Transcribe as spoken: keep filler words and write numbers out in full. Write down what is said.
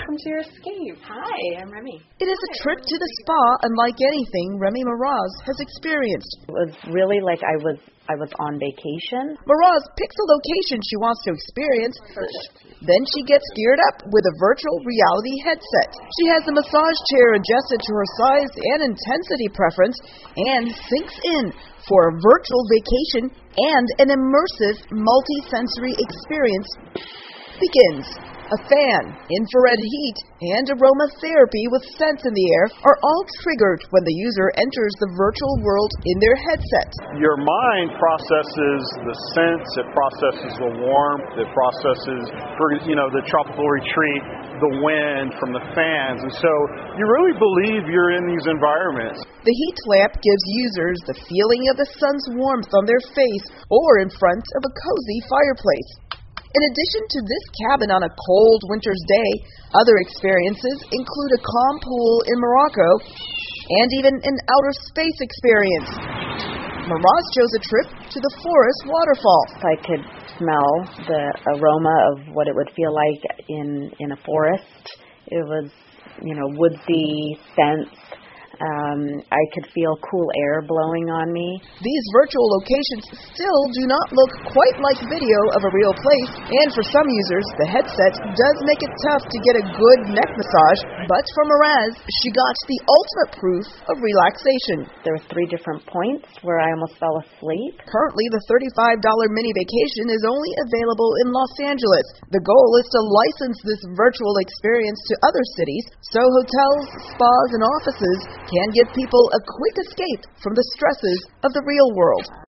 welcome to your escape. Hi, I'm Remy. It is a trip to the spa unlike anything Remy Mraz has experienced. It was really like I was I was on vacation. Mraz picks a location she wants to experience. Then she gets geared up with a virtual reality headset. She has the massage chair adjusted to her size and intensity preference and sinks in for a virtual vacation and an immersive multi-sensory experience begins. A fan, infrared heat, and aromatherapy with scents in the air are all triggered when the user enters the virtual world in their headset. Your mind processes the scents, it processes the warmth, it processes, you know, the tropical retreat, the wind from the fans, and so you really believe you're in these environments. The heat lamp gives users the feeling of the sun's warmth on their face or in front of a cozy fireplace. In addition to this cabin on a cold winter's day, other experiences include a calm pool in Morocco and even an outer space experience. Mraz chose a trip to the forest waterfall. I could smell the aroma of what it would feel like in, in a forest. It was, you know, woodsy scents. Um, I could feel cool air blowing on me. These virtual locations still do not look quite like video of a real place, and for some users, the headset does make it tough to get a good neck massage, but for Mraz, she got the ultimate proof of relaxation. There were three different points where I almost fell asleep. Currently, the thirty-five dollars mini vacation is only available in Los Angeles. The goal is to license this virtual experience to other cities, so hotels, spas, and offices can give people a quick escape from the stresses of the real world.